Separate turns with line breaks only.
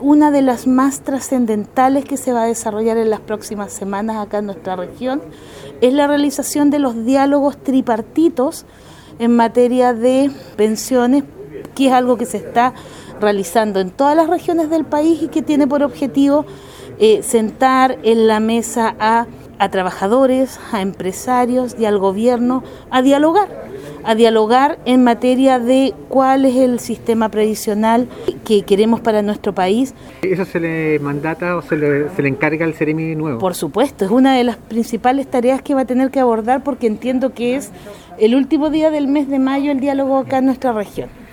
Una de las más trascendentales que se va a desarrollar en las próximas semanas acá en nuestra región es la realización de los diálogos tripartitos en materia de pensiones, que es algo que se está realizando en todas las regiones del país y que tiene por objetivo sentar en la mesa a trabajadores, a empresarios y al gobierno a dialogar en materia de cuál es el sistema previsional que queremos para nuestro país.
¿Eso se le mandata o se le encarga al Ceremi nuevo?
Por supuesto, es una de las principales tareas que va a tener que abordar porque entiendo que es el último día del mes de mayo el diálogo acá en nuestra región.